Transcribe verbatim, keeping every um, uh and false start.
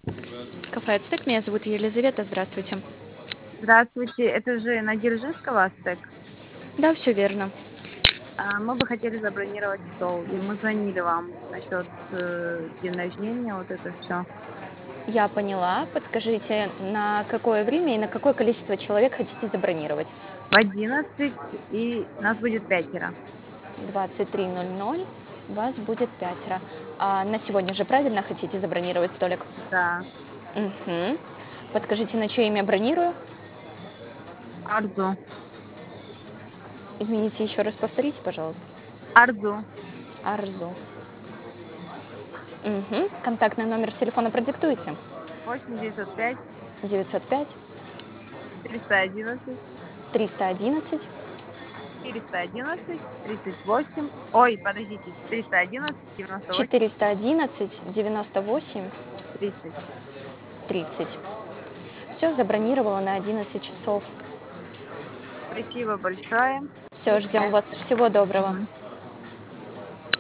Кафе «Ацтек». Меня зовут Елизавета. Здравствуйте. Здравствуйте, это же на Дзержинского «Ацтек»? Да, все верно. А, мы бы хотели забронировать стол, и мы звонили вам насчет, э, день рождения, вот это все. Я поняла. Подскажите, на какое время и на какое количество человек хотите забронировать? В одиннадцать, и нас будет пятеро. двадцать три ноль ноль. Вас будет пятеро. А на сегодня же правильно хотите забронировать столик? Да. Мгм. Подскажите, на чье имя бронирую? Арзу. Извините, еще раз повторите, пожалуйста. Арзу. Арзу. Мгм. Контактный номер телефона продиктуйте. восемь девятьсот пять девятьсот пять триста одиннадцать триста одиннадцать четыреста одиннадцать тридцать восемь. Ой, подождите, четыреста одиннадцать девяносто восемь четыреста одиннадцать девяносто восемь тридцать. тридцать. Все забронировала на одиннадцать часов. Спасибо большое. Все, ждем вас. Всего доброго. Мгм.